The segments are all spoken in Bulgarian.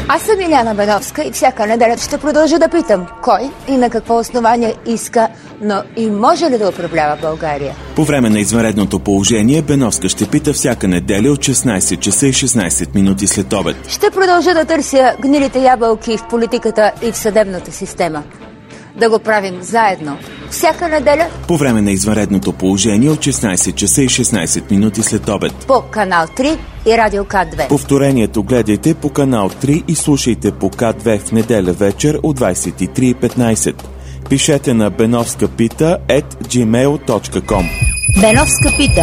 Аз съм Иляна Беновска и всяка неделя ще продължа да питам кой и на какво основание иска, но и може ли да управлява България. По време на извънредното положение Беновска ще пита всяка неделя от 16 часа и 16 минути след обед. Ще продължа да търся гнилите ябълки в политиката и в съдебната система. Да го правим заедно. Всяка неделя по време на извънредното положение от 16 часа и 16 минути след обед. По канал 3 и радио К2. Повторението гледайте по канал 3 и слушайте по К2 в неделя вечер от 23:15. Пишете на benovskapita@gmail.com. Беновска пита.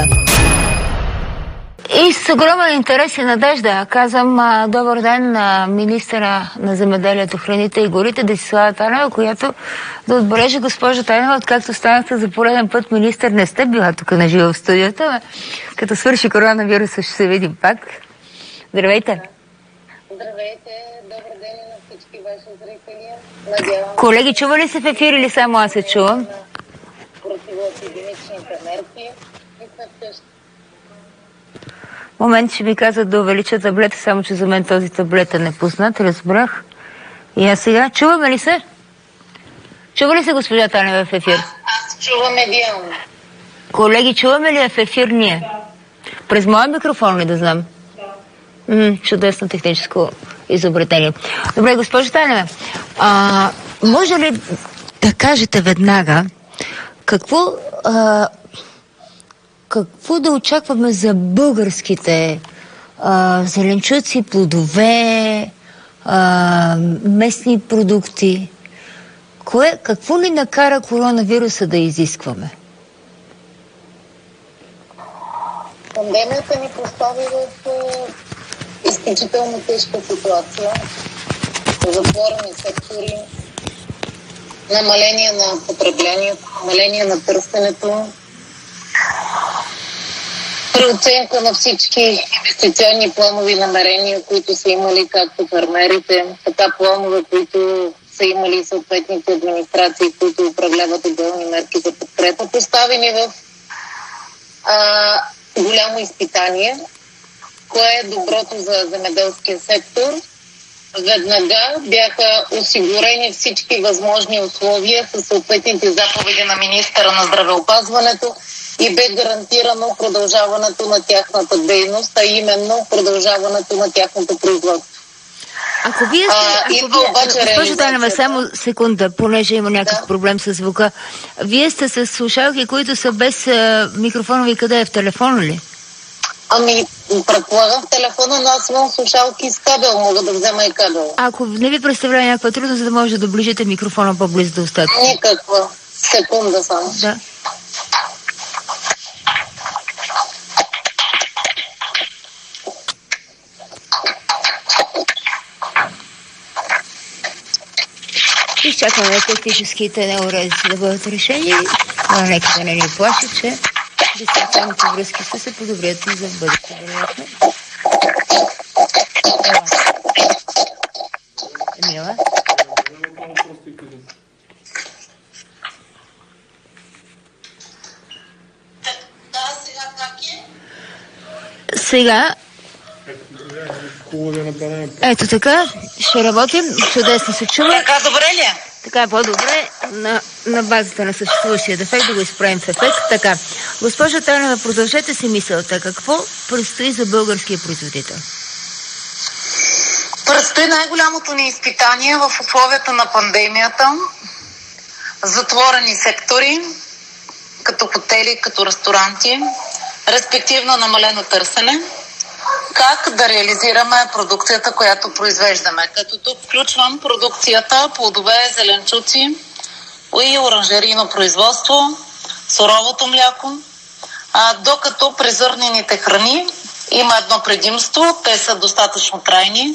И с огромен интерес и надежда казвам добър ден на министъра на земеделието, храните и горите Десислава Танева, която да отбележи, госпожа Танева, откакто станахте за пореден път министър, не сте била тук на живо в студията, но като свърши коронавируса ще се видим пак. Здравейте! Здравейте! Добър ден на всички ваши зрители. Надявам... Колеги, чува ли се в ефир или само аз се чувам? Противоепидемичните мерки и сме вкъщи. Момент ще ми казват да увелича таблета, само че за мен този таблет е непознат, разбрах. И аз сега, чуваме ли се? Чува ли се госпожа Танева в ефир? Аз чувам идеално. Колеги, чуваме ли в ефир ние? През моя микрофон ли да знам? Чудесно техническо изобретение. Добре, госпожа Танева, може ли да кажете веднага какво да очакваме за българските зеленчуци, плодове, местни продукти? Какво ни накара коронавируса да изискваме? Пандемията ни постави в изключително тежка ситуация. Затворени сектори, намаление на потреблението, намаление на търсенето, преоценка на всички инвестиционни планови намерения, които са имали както фермерите, така планове, които са имали съответните администрации, които управляват отделни мерки за подкрепа, поставени в голямо изпитание. Кое е доброто за земеделския сектор? Веднага бяха осигурени всички възможни условия със съответните заповеди на министъра на здравеопазването и бе гарантирано продължаването на тяхната дейност, а именно продължаването на тяхното производство. Ако вие госпожо Танева, само секунда, понеже има някакъв проблем с звука. Вие сте с слушалки, които са без микрофонови. Къде е? В телефона ли? Ами, предполагам в телефона, но аз имам слушалки с кабел, мога да взема и кабел. Ако не ви представлява някаква трудност, за да може да доближите микрофона по-близо до устата? Никаква. Секунда само. Да. Изчакваме техническите неуредици да бъдат решени. Нека да не ни плаши, че дистанционните връзки ще се подобрят и за бъдеще, вероятно. Емила? Да, сега как е? Сега... Ето така, ще работим. Чудесно се чува. Така добре ли е? Така е по-добре на базата на съществуващия дефект да го изправим в ефект. Така, госпожа Танева, продължете си мисълта. Какво предстои за българския производител? Предстои най-голямото ни изпитание в условията на пандемията. Затворени сектори, като хотели, като ресторанти, респективно намалено търсене. Как да реализираме продукцията, която произвеждаме. Като тук включвам продукцията, плодове, зеленчуци и оранжерийно производство, суровото мляко, докато при зърнените храни има едно предимство, те са достатъчно трайни.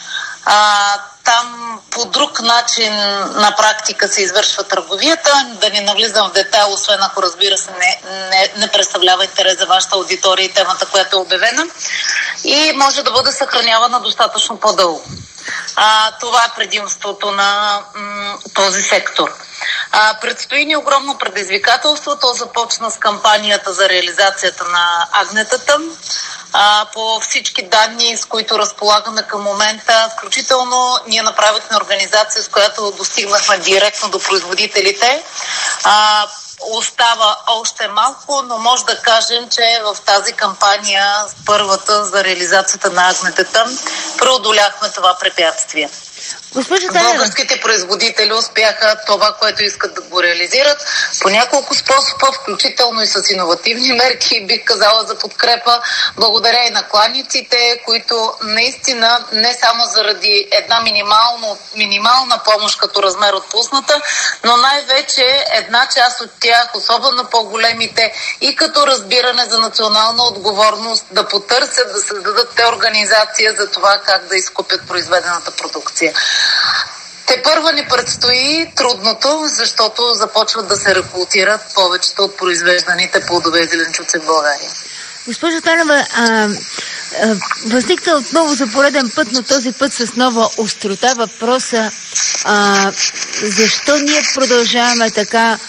Там по друг начин на практика се извършва търговията. Да не навлизам в детайл, освен ако, разбира се, не представлява интерес за вашата аудитория и темата, която е обявена. И може да бъде съхранявана достатъчно по-дълго. Това е предимството на този сектор. Предстои ни огромно предизвикателство. То започна с кампанията за реализацията на агнетата. По всички данни, с които разполагаме към момента, включително ние направихме организация, с която достигнахме директно до производителите. Остава още малко, но може да кажем, че в тази кампания, първата за реализацията на агнетата, преодоляхме това препятствие. Българските производители успяха това, което искат да го реализират по няколко способа, включително и с иновативни мерки, бих казала, за подкрепа, благодаря и на кланиците, които наистина не само заради една минимална помощ като размер отпусната, но най-вече една част от тях, особено по-големите, и като разбиране за национална отговорност, да потърсят, да създадат те организация за това как да изкупят произведената продукция. Тепърва ни предстои трудното, защото започват да се реколтират повечето от произвежданите плодове и зеленчуци в България. Госпожо Танева, възникна отново за пореден път, но този път с нова острота въпроса защо ние продължаваме така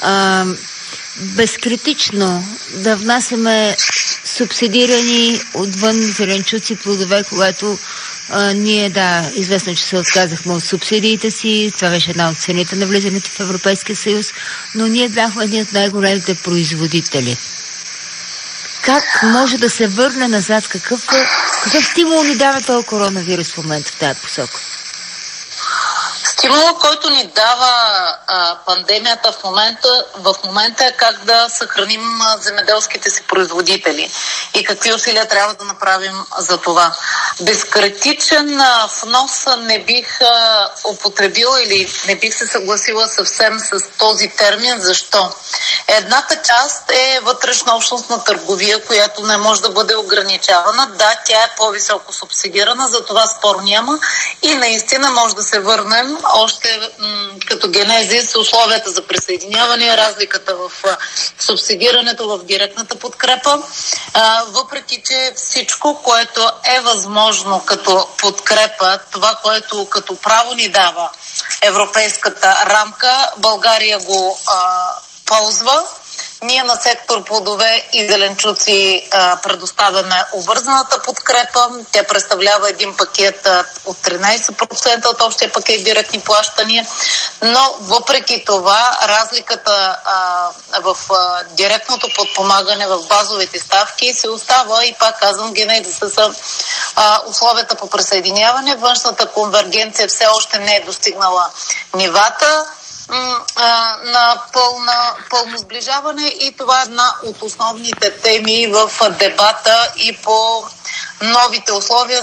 безкритично да внасяме субсидирани отвън зеленчуци, плодове, когато ние, известно, че се отказахме от субсидиите си, това беше една от цените на влизането в Европейския съюз, но ние бяхме едни от най-големите производители. Как може да се върне назад? Какъв стимул ни дава този коронавирус в момента в тази посока? Стимула, който ни дава пандемията в момента е как да съхраним земеделските си производители и какви усилия трябва да направим за това. Безкритичен внос не бих употребила или не бих се съгласила съвсем с този термин. Защо? Едната част е вътрешнообщностна търговия, която не може да бъде ограничавана. Да, тя е по-високо субсидирана, за това спор няма и наистина може да се върнем още като генезис условията за присъединяване, разликата в субсидирането, в директната подкрепа. Въпреки че всичко, което е възможно като подкрепа, това, което като право ни дава европейската рамка, България го ползва. Ние на сектор плодове и зеленчуци предоставяме обвързаната подкрепа. Тя представлява един пакет от 13% от общия пакет директни плащания. Но въпреки това, разликата в директното подпомагане в базовите ставки се остава и пак казвам, генезиса са условията по присъединяване. Външната конвергенция все още не е достигнала нивата на пълно сближаване и това е една от основните теми в дебата и по новите условия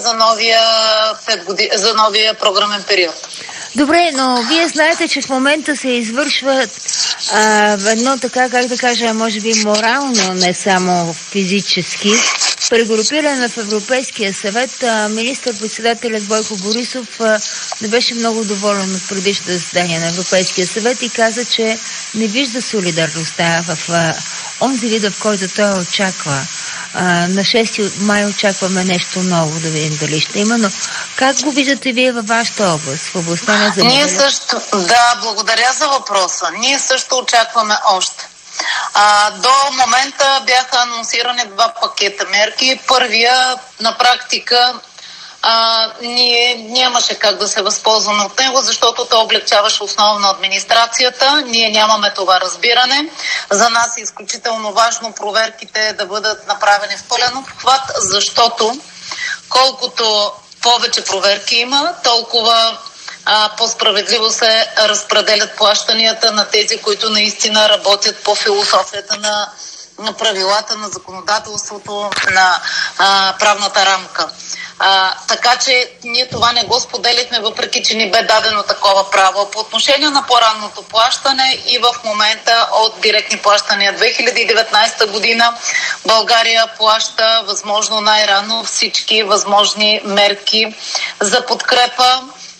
за новия програмен период. Добре, но вие знаете, че в момента се извършва едно така, как да кажа, може би морално, не само физически, прегрупиране в Европейския съвет. Министър-председателят Бойко Борисов не беше много доволен от предишното заседание на Европейския съвет и каза, че не вижда солидарността в онзи вид, в който той очаква. На 6 май очакваме нещо ново, да видим дали ще има, но как го виждате вие във вашата област, в областта на земеделието? Благодаря за въпроса. Ние също очакваме още. До момента бяха анонсирани 2 пакета мерки. Първия на практика ние нямаше как да се възползваме от него, защото то облегчаваше основно администрацията. Ние нямаме това разбиране. За нас е изключително важно проверките да бъдат направени в пълен обхват, защото колкото повече проверки има, толкова по-справедливо се разпределят плащанията на тези, които наистина работят по философията на правилата, на законодателството, на правната рамка. Така че ние това не го споделихме, въпреки че ни бе дадено такова право. По отношение на по-ранното плащане и в момента от директни плащания 2019 година България плаща възможно най-рано всички възможни мерки за подкрепа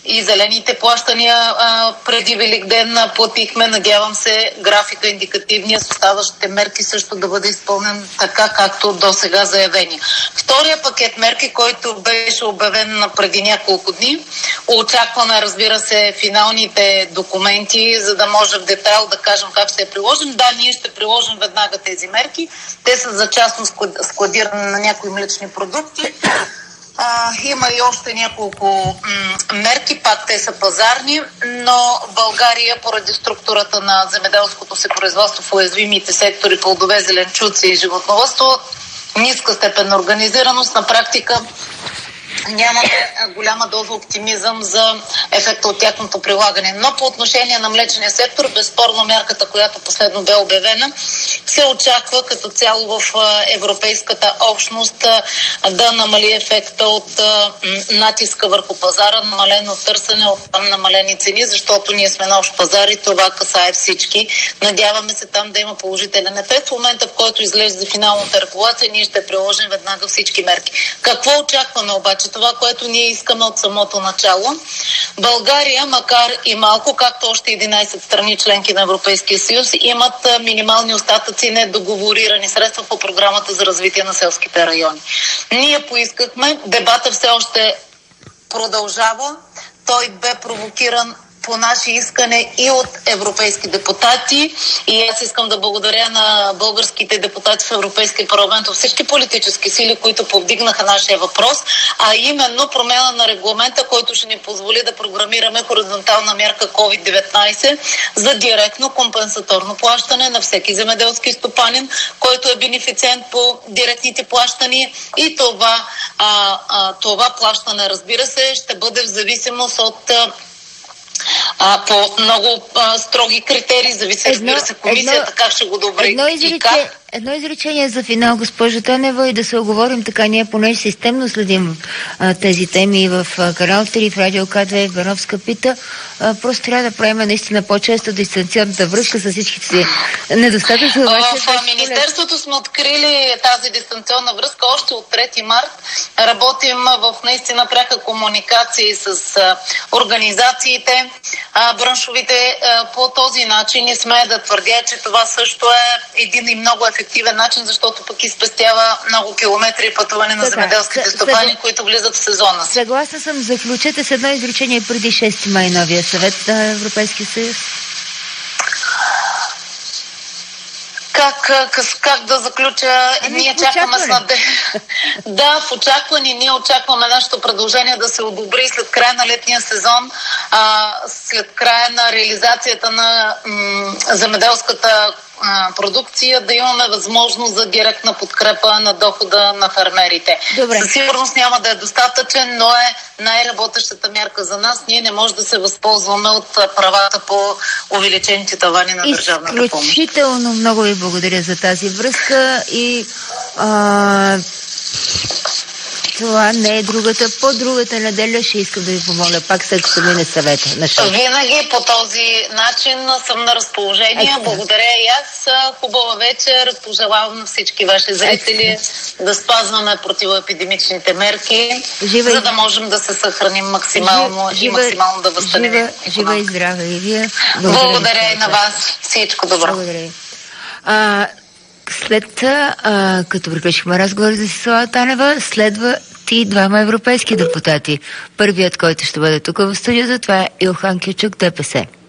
и зелените плащания преди Великден платихме. Надявам се графика индикативния с оставащите мерки също да бъде изпълнен така, както до сега заявени. Втория пакет мерки, който беше обявен преди няколко дни, очакваме, разбира се, финалните документи, за да може в детайл да кажем как ще приложим. Да, ние ще приложим веднага тези мерки. Те са за частно складиране на някои млечни продукти. Има и още няколко мерки, пак те са пазарни, но България поради структурата на земеделското си производство в уязвимите сектори плодове, зеленчуци и животновъдство, ниска степен на организираност, на практика няма голяма доза оптимизъм за ефекта от тяхното прилагане. Но по отношение на млечния сектор, безспорно мярката, която последно бе обявена, се очаква като цяло в европейската общност да намали ефекта от натиска върху пазара, намалено търсене, от там намалени цени, защото ние сме на общ пазар и това касае всички. Надяваме се там да има положителен ефект. В момента, в който излезе финалната регулация, ние ще приложим веднага всички мерки. Какво очакваме обаче? Това, което ние искаме от самото начало. България, макар и малко, както още 11 страни членки на Европейския съюз, имат минимални остатъци недоговорирани средства по програмата за развитие на селските райони. Ние поискахме, дебата все още продължава, той бе провокиран по наше искане и от европейски депутати. И аз искам да благодаря на българските депутати в Европейския парламент от всички политически сили, които повдигнаха нашия въпрос, а именно промяна на регламента, който ще ни позволи да програмираме хоризонтална мярка COVID-19 за директно компенсаторно плащане на всеки земеделски стопанин, който е бенефициент по директните плащания, и това плащане, разбира се, ще бъде в зависимост от по много строги критерии, зависи, разбира се, комисията как ще го одобри и как. Едно изречение за финал, госпожо Танева, и да се оговорим така. Ние понеже системно следим тези теми в канал 3, в Радио К2, в Беновска пита. Просто трябва да правим наистина по-често дистанционната връзка с всичките си недостатъци. В Министерството сме открили тази дистанционна връзка още от 3 март. Работим в наистина пряка комуникация с организациите, браншовите. По този начин и сме да твърдя, че това също е един и много ефективен начин, защото пък изпестява много километри пътуване на земеделските стопани, които влизат в сезона. Съгласна съм. Заключете с едно изречение преди 6 май новия съвет на Европейския съюз. Как да заключа? Ние чакаме Да, в очакване. Ние очакваме нашето предложение да се одобри след края на летния сезон, след края на реализацията на земеделската продукция, да имаме възможност за директна подкрепа на дохода на фермерите. Добре. Със сигурност няма да е достатъчен, но е най-работещата мярка за нас. Ние не можем да се възползваме от правата по увеличените тавани на държавната помощ. Изключително много ви благодаря за тази връзка и това не е другата. По другата неделя ще искам да ви помоля пак, след като мине съвета на шоу. Винаги по този начин съм на разположение. Благодаря и аз. Хубава вечер. Пожелавам на всички ваши зрители да спазваме противоепидемичните мерки, за да можем да се съхраним максимално и максимално да възстановим. Жива и здрава и вие. Благодаря и на вас. Всичко добро. Благодаря. След като приключихме разговор за Десислава Танева, следва и двама европейски депутати. Първият, който ще бъде тук в студиото, това е Илхан Кючук, ДПС.